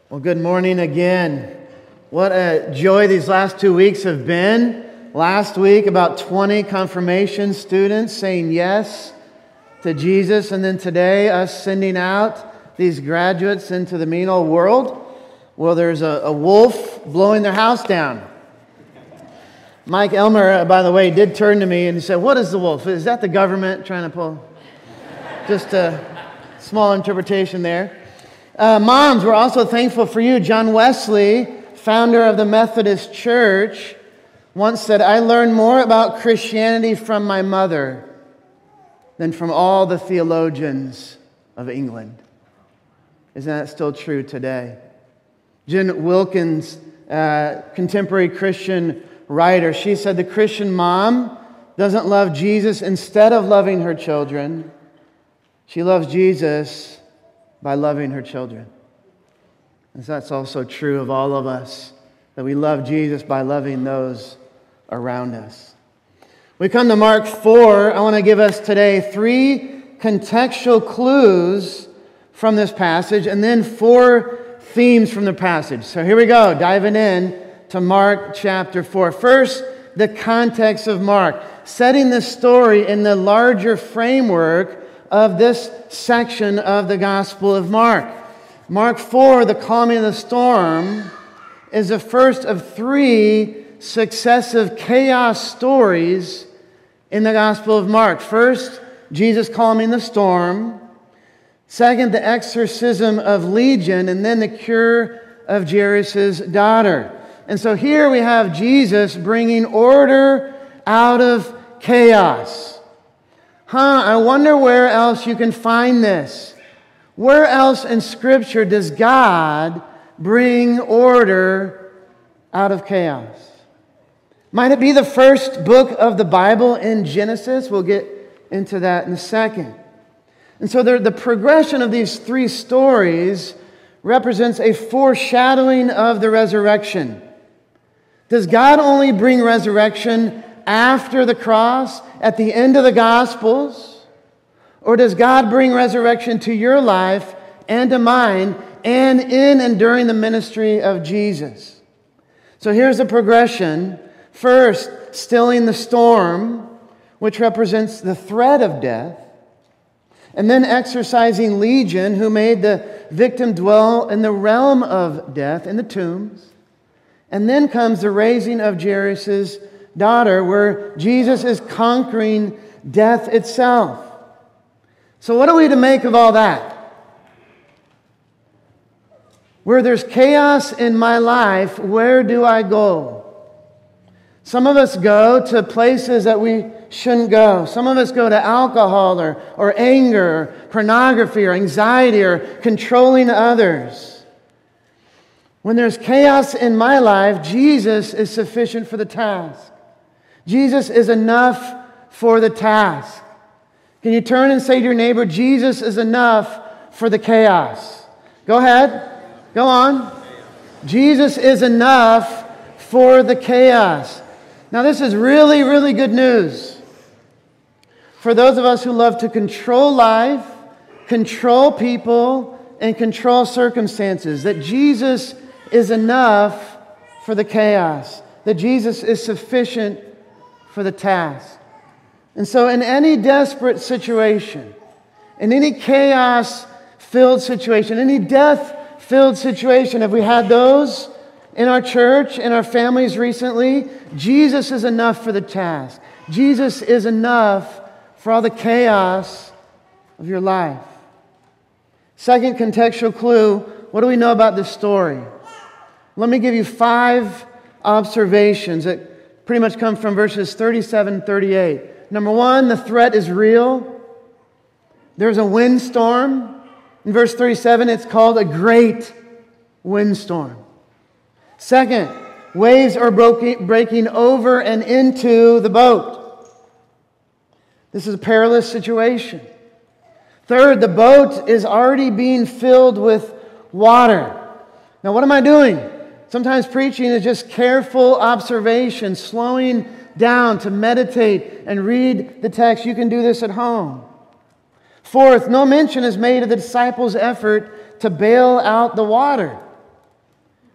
Well, good morning again. What a joy these last 2 weeks have been. Last week, about 20 confirmation students saying yes to Jesus. And then today, us sending out these graduates into the mean old world. Well, there's a wolf blowing their house down. Mike Elmer, by the way, did turn to me and he said, "What is the wolf? Is that the government trying to pull?" Just a small interpretation there. Moms, we're also thankful for you. John Wesley, founder of the Methodist Church, once said, "I learned more about Christianity from my mother than from all the theologians of England." Isn't that still true today? Jen Wilkins, contemporary Christian writer, she said, "The Christian mom doesn't love Jesus instead of loving her children. She loves Jesus by loving her children." And so that's also true of all of us, that we love Jesus by loving those around us. We come to Mark 4. I want to give us today 3 contextual clues from this passage and then 4 themes from the passage. So here we go, diving in to Mark chapter 4. First, the context of Mark, setting the story in the larger framework of this section of the Gospel of Mark. Mark 4, the calming of the storm, is the first of 3 successive chaos stories in the Gospel of Mark. First, Jesus calming the storm. Second, the exorcism of Legion, and then the cure of Jairus' daughter. And so here we have Jesus bringing order out of chaos. I wonder where else you can find this. Where else in Scripture does God bring order out of chaos? Might it be the first book of the Bible in Genesis? We'll get into that in a second. And so the progression of these 3 stories represents a foreshadowing of the resurrection. Does God only bring resurrection after the cross, at the end of the Gospels? Or does God bring resurrection to your life and to mine and in and during the ministry of Jesus? So here's the progression. First, stilling the storm, which represents the threat of death. And then exorcising Legion, who made the victim dwell in the realm of death, in the tombs. And then comes the raising of Jairus' daughter, where Jesus is conquering death itself. So what are we to make of all that? Where there's chaos in my life, where do I go? Some of us go to places that we shouldn't go. Some of us go to alcohol or anger, or pornography, or anxiety, or controlling others. When there's chaos in my life, Jesus is sufficient for the task. Jesus is enough for the task. Can you turn and say to your neighbor, Jesus is enough for the chaos? Go ahead. Go on. Jesus is enough for the chaos. Now this is really, really good news for those of us who love to control life, control people, and control circumstances, that Jesus is enough for the chaos, that Jesus is sufficient for the task. And so in any desperate situation, in any chaos-filled situation, any death-filled situation, have we had those in our church, in our families recently? Jesus is enough for the task. Jesus is enough for all the chaos of your life. Second contextual clue, what do we know about this story? Let me give you 5 observations that pretty much come from verses 37 and 38. Number 1, the threat is real. There's a windstorm. In verse 37, it's called a great windstorm. Second, waves are breaking over and into the boat. This is a perilous situation. Third, the boat is already being filled with water. Now, what am I doing? Sometimes preaching is just careful observation, slowing down to meditate and read the text. You can do this at home. Fourth, no mention is made of the disciples' effort to bail out the water.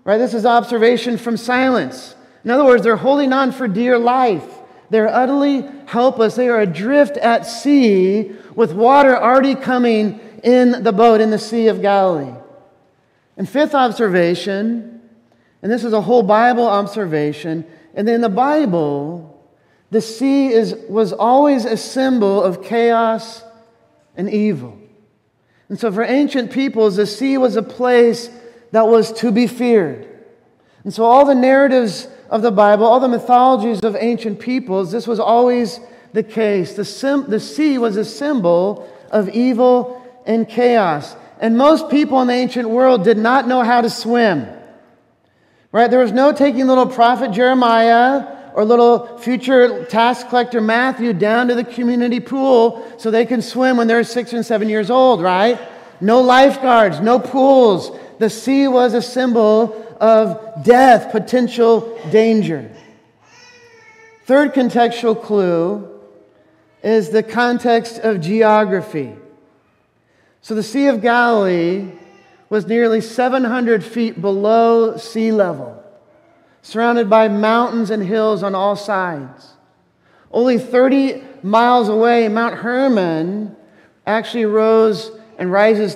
Right? This is observation from silence. In other words, they're holding on for dear life. They're utterly helpless. They are adrift at sea with water already coming in the boat in the Sea of Galilee. And fifth observation, and this is a whole Bible observation, and in the Bible, the sea was always a symbol of chaos and evil. And so for ancient peoples, the sea was a place that was to be feared. And so all the narratives of the Bible, all the mythologies of ancient peoples, this was always the case. The sea was a symbol of evil and chaos. And most people in the ancient world did not know how to swim. Right? There was no taking little prophet Jeremiah or little future tax collector Matthew down to the community pool so they can swim when they're 6 and 7 years old, right? No lifeguards, no pools. The sea was a symbol of death, potential danger. Third contextual clue is the context of geography. So the Sea of Galilee was nearly 700 feet below sea level, surrounded by mountains and hills on all sides. Only 30 miles away, Mount Hermon actually rose and rises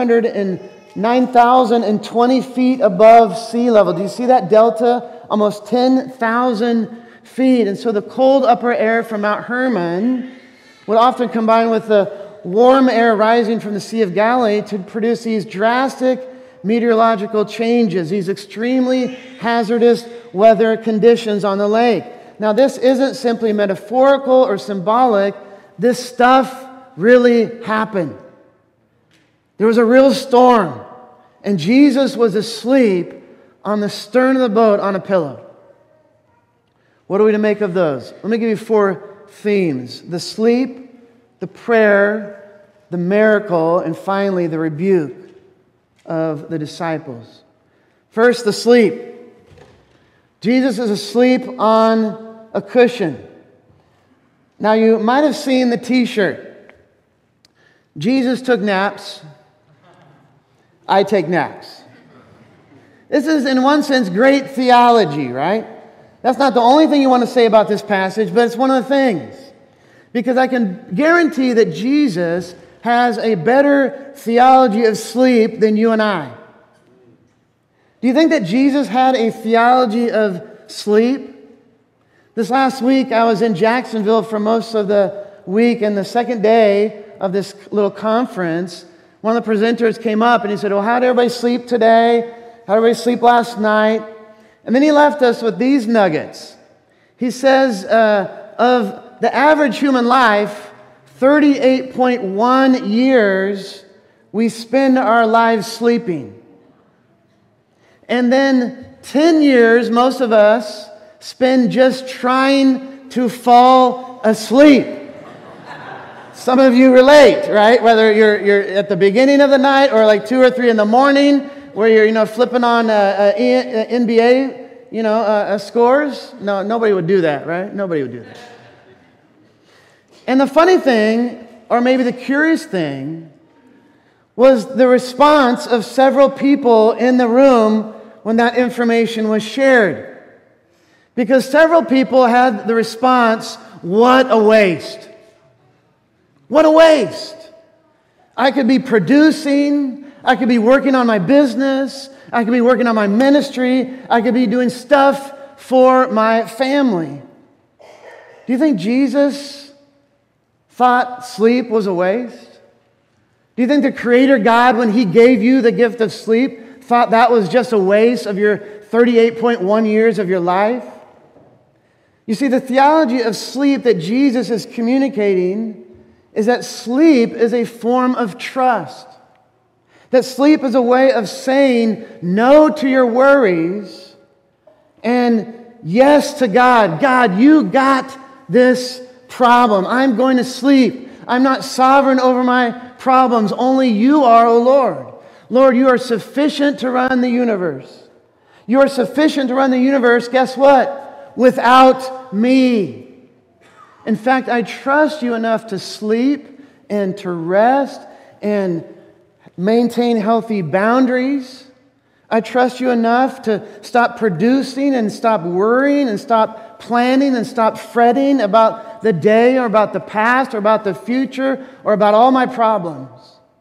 9,020 feet above sea level. Do you see that delta? Almost 10,000 feet. And so the cold upper air from Mount Hermon would often combine with the warm air rising from the Sea of Galilee to produce these drastic meteorological changes, these extremely hazardous weather conditions on the lake. Now, this isn't simply metaphorical or symbolic. This stuff really happened. There was a real storm, and Jesus was asleep on the stern of the boat on a pillow. What are we to make of those? Let me give you 4 themes: the sleep, the prayer, the miracle, and finally the rebuke of the disciples. First, the sleep. Jesus is asleep on a cushion. Now, you might have seen the t-shirt. Jesus took naps. I take naps. This is, in one sense, great theology, right? That's not the only thing you want to say about this passage, but it's one of the things. Because I can guarantee that Jesus has a better theology of sleep than you and I. Do you think that Jesus had a theology of sleep? This last week, I was in Jacksonville for most of the week, and the second day of this little conference, one of the presenters came up and he said, "Well, how did everybody sleep today? How did everybody sleep last night?" And then he left us with these nuggets. He says, of the average human life, 38.1 years we spend our lives sleeping. And then 10 years, most of us spend just trying to fall asleep. Some of you relate, right? Whether you're at the beginning of the night or like 2 or 3 in the morning, where you're flipping on NBA scores. No, nobody would do that, right? Nobody would do that. And the funny thing, or maybe the curious thing, was the response of several people in the room when that information was shared. Because several people had the response, "What a waste. What a waste. I could be producing, I could be working on my business, I could be working on my ministry, I could be doing stuff for my family." Do you think Jesus thought sleep was a waste? Do you think the Creator God, when He gave you the gift of sleep, thought that was just a waste of your 38.1 years of your life? You see, the theology of sleep that Jesus is communicating is that sleep is a form of trust. That sleep is a way of saying no to your worries and yes to God. God, you got this problem. I'm going to sleep. I'm not sovereign over my problems. Only you are, O Lord. Lord, you are sufficient to run the universe. You are sufficient to run the universe, guess what? Without me. In fact, I trust you enough to sleep and to rest and maintain healthy boundaries. I trust you enough to stop producing and stop worrying and stop planning and stop fretting about the day or about the past or about the future or about all my problems.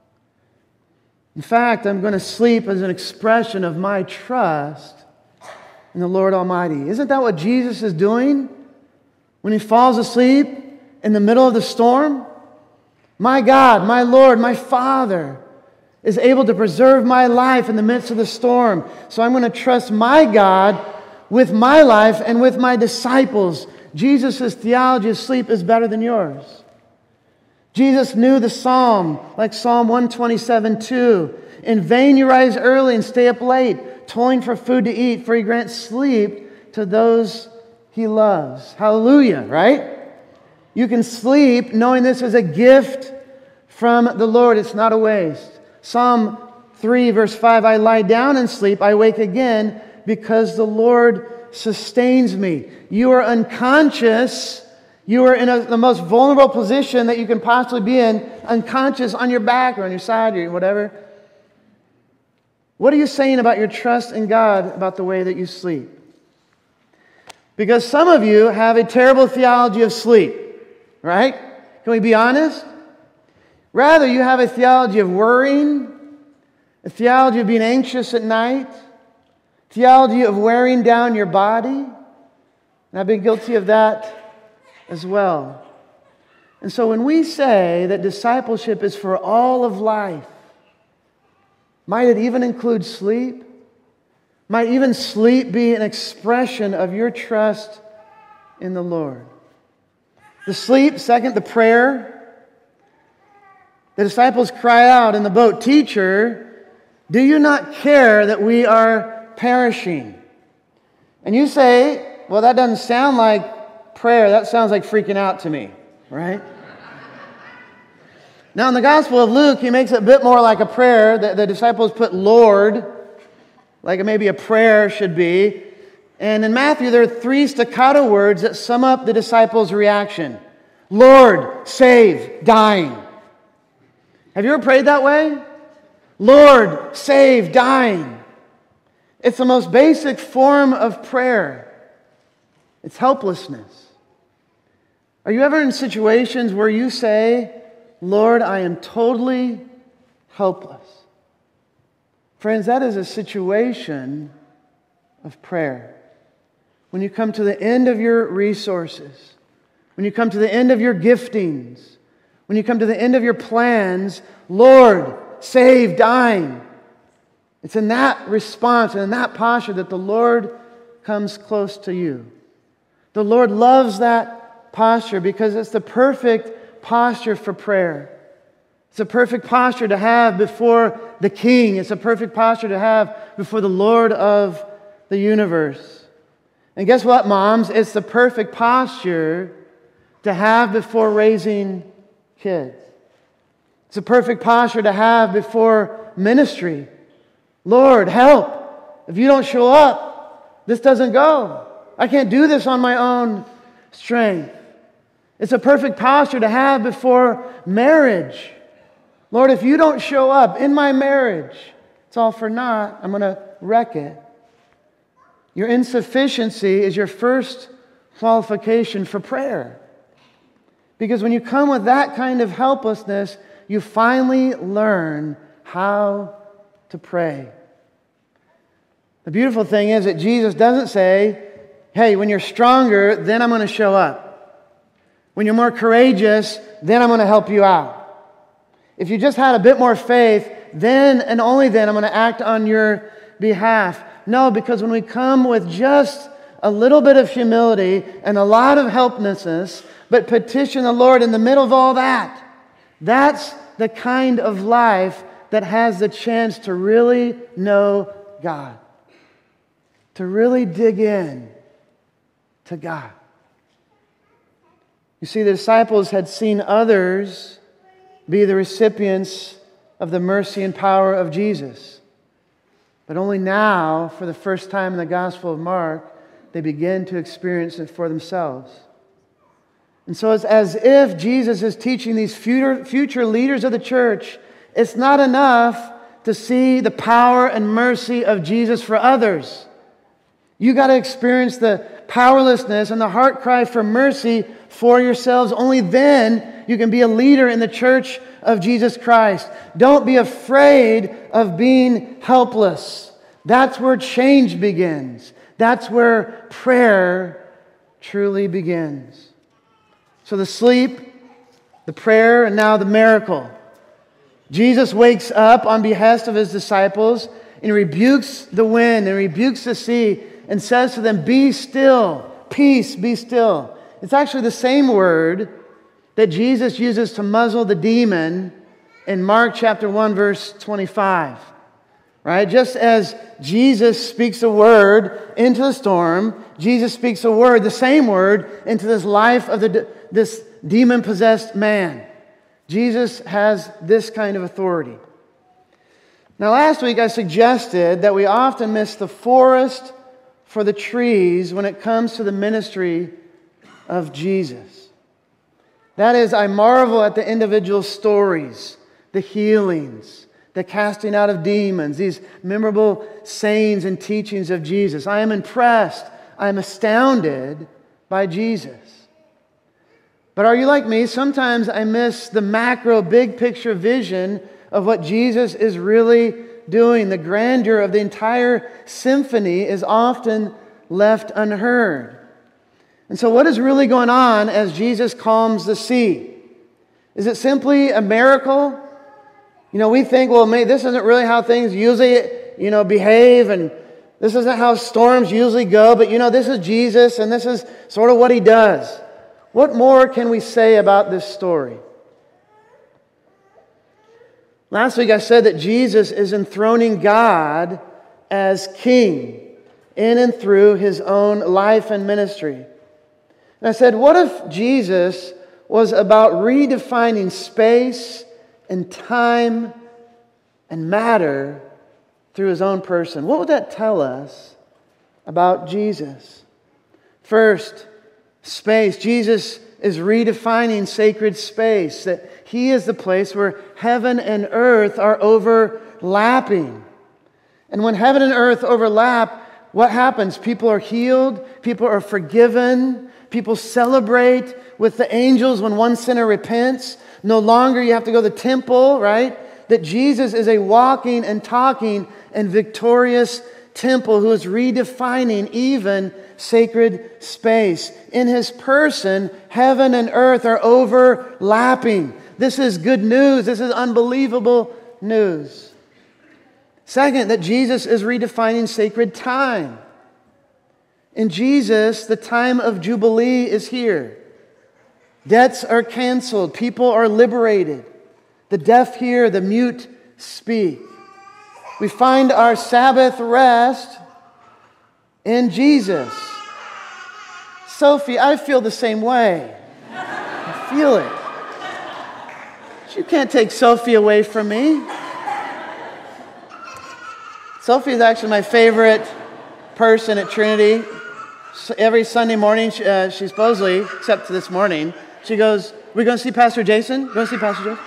In fact, I'm going to sleep as an expression of my trust in the Lord Almighty. Isn't that what Jesus is doing when He falls asleep in the middle of the storm? My God, my Lord, my Father is able to preserve my life in the midst of the storm. So I'm going to trust my God with my life and with my disciples. Jesus' theology of sleep is better than yours. Jesus knew the psalm, like Psalm 127:2. In vain you rise early and stay up late, toiling for food to eat, for He grants sleep to those He loves. Hallelujah, right? You can sleep knowing this is a gift from the Lord. It's not a waste. Psalm 3, verse 5, I lie down and sleep, I wake again because the Lord sustains me. You are unconscious. You are in the most vulnerable position that you can possibly be in, unconscious on your back or on your side or whatever. What are you saying about your trust in God about the way that you sleep? Because some of you have a terrible theology of sleep, right? Can we be honest? Rather, you have a theology of worrying, a theology of being anxious at night, theology of wearing down your body. And I've been guilty of that as well. And so when we say that discipleship is for all of life, might it even include sleep? Might even sleep be an expression of your trust in the Lord? The sleep, second, the prayer. The disciples cry out in the boat, Teacher, do you not care that we are perishing? And you say, well, that doesn't sound like prayer. That sounds like freaking out to me, right? Now, in the Gospel of Luke, he makes it a bit more like a prayer. The disciples put Lord, like maybe a prayer should be. And in Matthew, there are 3 staccato words that sum up the disciples' reaction. Lord, save, dying. Have you ever prayed that way? Lord, save, dying. It's the most basic form of prayer. It's helplessness. Are you ever in situations where you say, Lord, I am totally helpless? Friends, that is a situation of prayer. When you come to the end of your resources, when you come to the end of your giftings, when you come to the end of your plans, Lord, save, dying. It's in that response and in that posture that the Lord comes close to you. The Lord loves that posture because it's the perfect posture for prayer. It's a perfect posture to have before the King. It's a perfect posture to have before the Lord of the universe. And guess what, moms? It's the perfect posture to have before raising kids. It's a perfect posture to have before ministry. Lord, help. If you don't show up, this doesn't go. I can't do this on my own strength. It's a perfect posture to have before marriage. Lord, if you don't show up in my marriage, it's all for naught. I'm going to wreck it. Your insufficiency is your first qualification for prayer. Because when you come with that kind of helplessness, you finally learn how to pray. The beautiful thing is that Jesus doesn't say, hey, when you're stronger, then I'm going to show up. When you're more courageous, then I'm going to help you out. If you just had a bit more faith, then and only then I'm going to act on your behalf. No, because when we come with just a little bit of humility and a lot of helplessness, but petition the Lord in the middle of all that, that's the kind of life that has the chance to really know God, to really dig in to God. You see, the disciples had seen others be the recipients of the mercy and power of Jesus. But only now, for the first time in the Gospel of Mark, they begin to experience it for themselves. And so it's as if Jesus is teaching these future leaders of the church, it's not enough to see the power and mercy of Jesus for others. You got to experience the powerlessness and the heart cry for mercy for yourselves. Only then you can be a leader in the church of Jesus Christ. Don't be afraid of being helpless. That's where change begins. That's where prayer truly begins. So the sleep, the prayer, and now the miracle. Jesus wakes up on behest of his disciples and rebukes the wind and rebukes the sea and says to them, "Be still, peace, be still." It's actually the same word that Jesus uses to muzzle the demon in Mark chapter 1, verse 25. Right? Just as Jesus speaks a word into the storm, Jesus speaks a word, the same word, into this life of this demon-possessed man. Jesus has this kind of authority. Now, last week I suggested that we often miss the forest for the trees when it comes to the ministry of Jesus. That is, I marvel at the individual stories, the healings, the casting out of demons, these memorable sayings and teachings of Jesus. I am impressed, I am astounded by Jesus. But are you like me? Sometimes I miss the macro, big picture vision of what Jesus is really doing. The grandeur of the entire symphony is often left unheard. And so what is really going on as Jesus calms the sea? Is it simply a miracle? We think, well, maybe this isn't really how things usually, behave, and this isn't how storms usually go, but this is Jesus, and this is sort of what he does. What more can we say about this story? Last week I said that Jesus is enthroning God as king in and through his own life and ministry. And I said, what if Jesus was about redefining space and time and matter through his own person? What would that tell us about Jesus? First, space. Jesus is redefining sacred space, that he is the place where heaven and earth are overlapping. And when heaven and earth overlap, what happens? People are healed, people are forgiven, people celebrate with the angels when one sinner repents. No longer you have to go to the temple, right? That Jesus is a walking and talking and victorious temple who is redefining even sacred space. In his person, heaven and earth are overlapping. This is good news. This is unbelievable news. Second, that Jesus is redefining sacred time. In Jesus, the time of Jubilee is here. Debts are canceled. People are liberated. The deaf hear, the mute speak. We find our Sabbath rest in Jesus. Sophie, I feel the same way. I feel it. You can't take Sophie away from me. Sophie is actually my favorite person at Trinity. Every Sunday morning, she supposedly, except this morning, she goes, "We're going to see Pastor Jason? Going to see Pastor Jason?"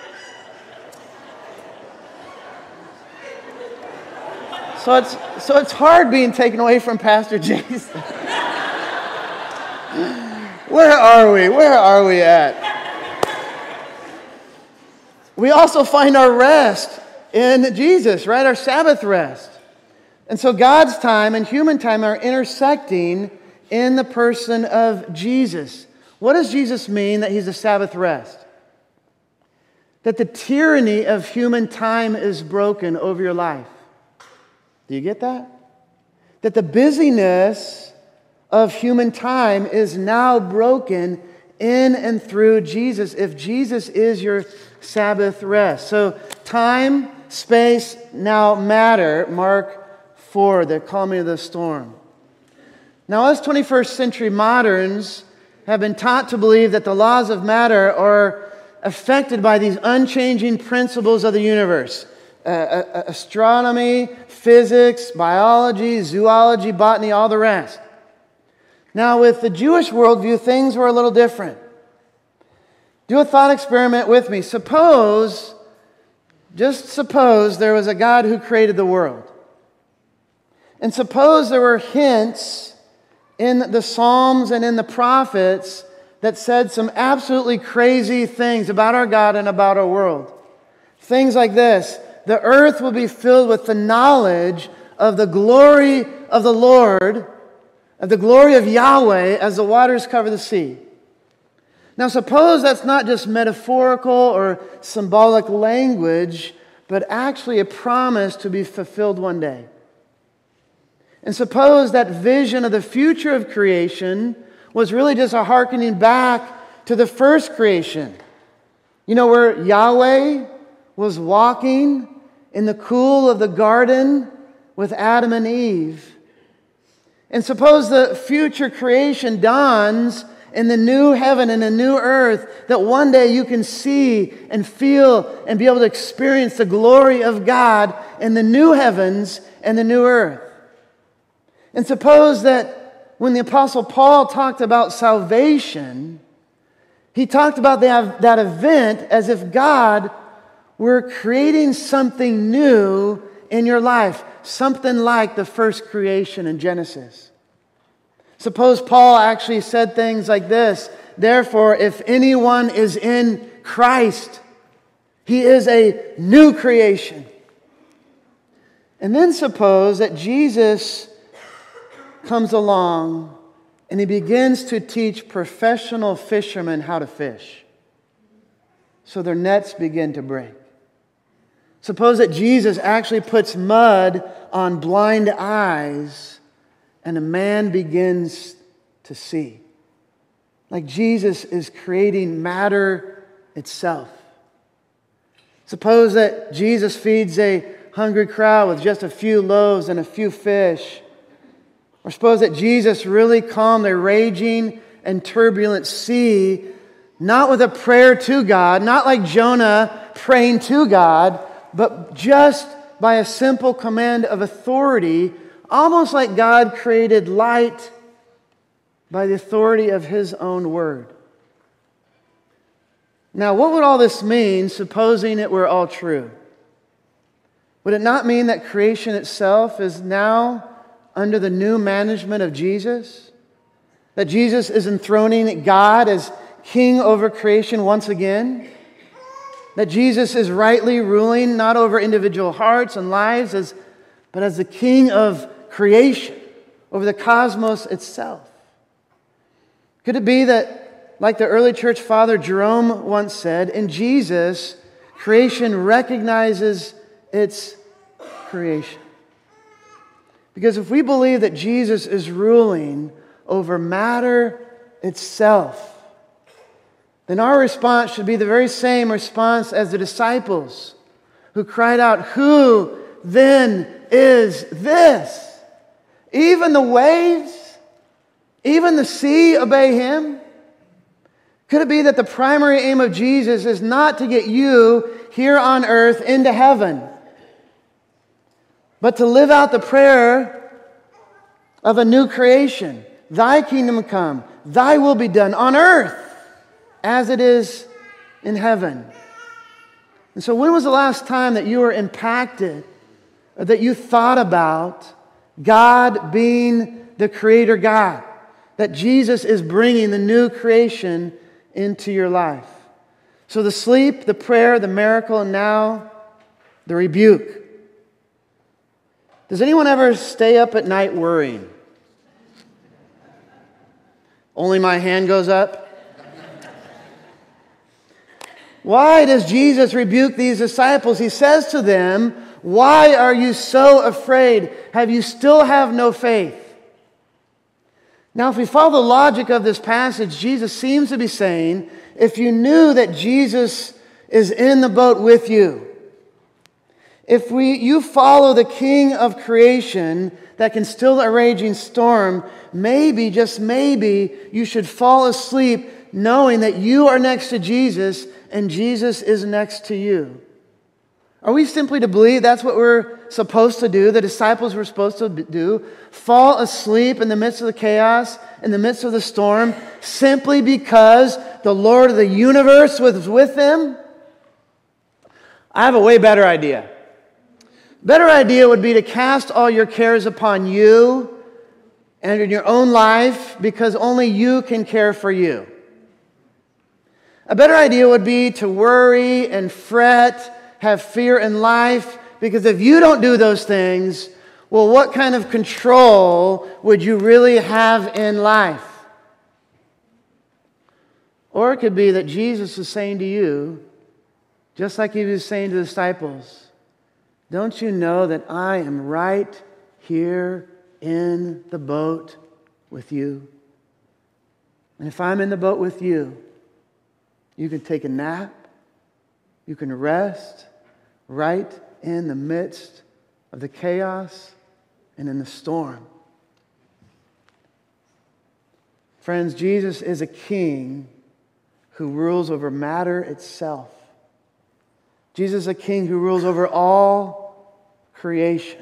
So it's hard being taken away from Pastor Jason. Where are we? Where are we at? We also find our rest in Jesus, right? Our Sabbath rest. And so God's time and human time are intersecting in the person of Jesus. What does Jesus mean that he's a Sabbath rest? That the tyranny of human time is broken over your life. Do you get that? That the busyness of human time is now broken in and through Jesus, if Jesus is your Sabbath rest. So time, space, now matter, Mark 4, the calming of the storm. Now, us 21st century moderns have been taught to believe that the laws of matter are affected by these unchanging principles of the universe. Astronomy, physics, biology, zoology, botany, all the rest. Now, with the Jewish worldview, things were a little different. Do a thought experiment with me. Suppose Just suppose there was a God who created the world. And suppose there were hints in the Psalms and in the prophets that said some absolutely crazy things about our God and about our world. Things like this: the earth will be filled with the knowledge of the glory of the Lord, of the glory of Yahweh as the waters cover the sea. Now suppose that's not just metaphorical or symbolic language, but actually a promise to be fulfilled one day. And suppose that vision of the future of creation was really just a hearkening back to the first creation. You know, where Yahweh was walking in the cool of the garden with Adam and Eve. And suppose the future creation dawns in the new heaven and the new earth, that one day you can see and feel and be able to experience the glory of God in the new heavens and the new earth. And suppose that when the Apostle Paul talked about salvation, he talked about that event as if God were creating something new in your life, something like the first creation in Genesis. Suppose Paul actually said things like this: therefore, if anyone is in Christ, he is a new creation. And then suppose that Jesus comes along and he begins to teach professional fishermen how to fish, so their nets begin to break. Suppose that Jesus actually puts mud on blind eyes and a man begins to see. Like Jesus is creating matter itself. Suppose that Jesus feeds a hungry crowd with just a few loaves and a few fish. Or suppose that Jesus really calmed a raging and turbulent sea, not with a prayer to God, not like Jonah praying to God, but just by a simple command of authority, almost like God created light by the authority of His own word. Now, what would all this mean, supposing it were all true? Would it not mean that creation itself is now under the new management of Jesus? That Jesus is enthroning God as king over creation once again? That Jesus is rightly ruling not over individual hearts and lives, but as the king of creation, over the cosmos itself? Could it be that, like the early church father Jerome once said, in Jesus, creation recognizes its creation? Because if we believe that Jesus is ruling over matter itself, then our response should be the very same response as the disciples who cried out, "Who then is this? Even the waves, even the sea obey Him?" Could it be that the primary aim of Jesus is not to get you here on earth into heaven, but to live out the prayer of a new creation? Thy kingdom come, Thy will be done on earth as it is in heaven. And so when was the last time that you were impacted or that you thought about God being the Creator God? That Jesus is bringing the new creation into your life. So the sleep, the prayer, the miracle, and now the rebuke. Does anyone ever stay up at night worrying? Only my hand goes up. Why does Jesus rebuke these disciples? He says to them, "Why are you so afraid? Have you still have no faith?" Now, if we follow the logic of this passage, Jesus seems to be saying, if you knew that Jesus is in the boat with you, if you follow the King of creation that can still a raging storm, maybe, just maybe, you should fall asleep knowing that you are next to Jesus and Jesus is next to you. Are we simply to believe that's what we're supposed to do, the disciples were supposed to do? Fall asleep in the midst of the chaos, in the midst of the storm, simply because the Lord of the universe was with them? I have a way better idea. Better idea would be to cast all your cares upon you and in your own life, because only you can care for you. A better idea would be to worry and fret, have fear in life, because if you don't do those things, well, what kind of control would you really have in life? Or it could be that Jesus is saying to you, just like He was saying to the disciples, don't you know that I am right here in the boat with you? And if I'm in the boat with you, you can take a nap, you can rest right in the midst of the chaos and in the storm. Friends, Jesus is a king who rules over matter itself. Jesus is a king who rules over all creation.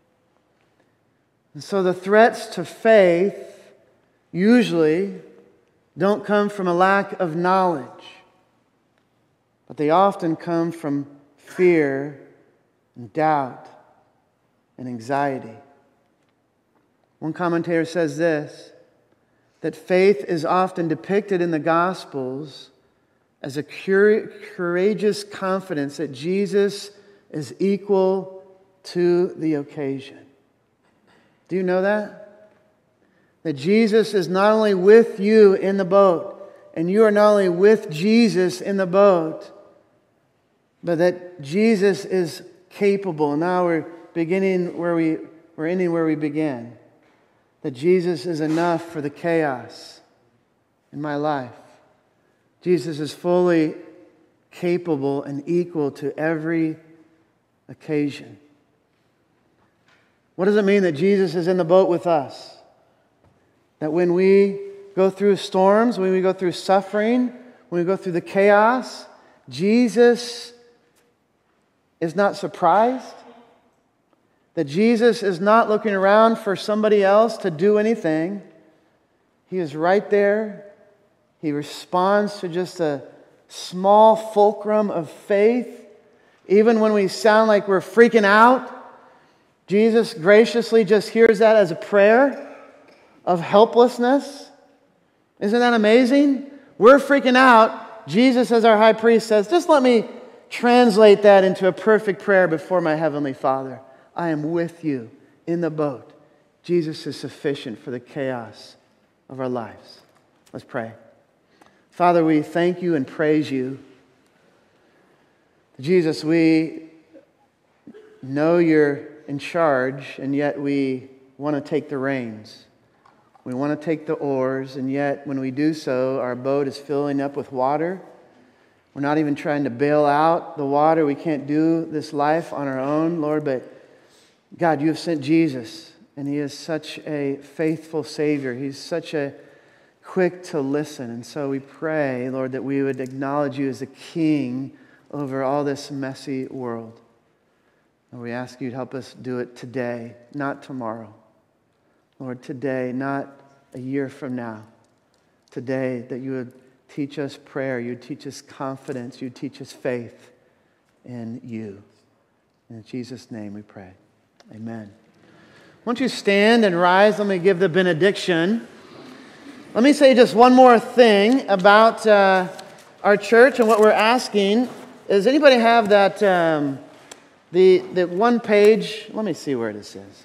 And so the threats to faith usually don't come from a lack of knowledge, but they often come from fear and doubt and anxiety. One commentator says this, that faith is often depicted in the Gospels as a courageous confidence that Jesus is equal to the occasion. Do you know that? That Jesus is not only with you in the boat, and you are not only with Jesus in the boat, but that Jesus is capable. Now we're ending where we began. That Jesus is enough for the chaos in my life. Jesus is fully capable and equal to every occasion. What does it mean that Jesus is in the boat with us? That when we go through storms, when we go through suffering, when we go through the chaos, Jesus is not surprised. That Jesus is not looking around for somebody else to do anything. He is right there. He responds to just a small fulcrum of faith. Even when we sound like we're freaking out, Jesus graciously just hears that as a prayer of helplessness. Isn't that amazing? We're freaking out. Jesus, as our high priest, says, just let me translate that into a perfect prayer before my heavenly Father. I am with you in the boat. Jesus is sufficient for the chaos of our lives. Let's pray. Father, we thank you and praise you. Jesus, we know you're in charge, and yet we want to take the reins. We want to take the oars, and yet when we do so, our boat is filling up with water. We're not even trying to bail out the water. We can't do this life on our own, Lord, but God, you have sent Jesus, and He is such a faithful Savior. He's such a quick to listen. And so we pray, Lord, that we would acknowledge you as a king over all this messy world. And we ask you to help us do it today, not tomorrow. Lord, today, not a year from now. Today, that you would teach us prayer, you would teach us confidence, you would teach us faith in you. In Jesus' name we pray. Amen. Won't you stand and rise? Let me give the benediction. Let me say just one more thing about our church and what we're asking. Does anybody have that, the one page? Let me see where this is.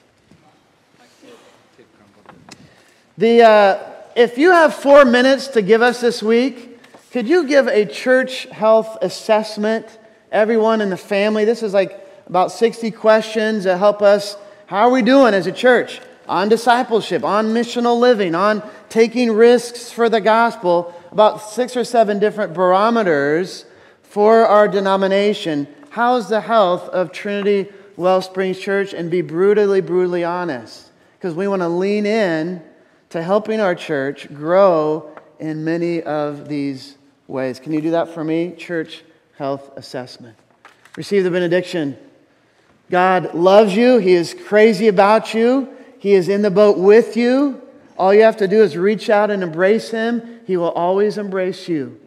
If you have 4 minutes to give us this week, could you give a church health assessment? Everyone in the family. This is like about 60 questions that help us. How are we doing as a church? On discipleship, on missional living, on taking risks for the gospel. About 6 or 7 different barometers for our denomination. How's the health of Trinity Wellsprings Church? And be brutally honest. Because we want to lean in to helping our church grow in many of these ways. Can you do that for me? Church health assessment. Receive the benediction. God loves you. He is crazy about you. He is in the boat with you. All you have to do is reach out and embrace Him. He will always embrace you.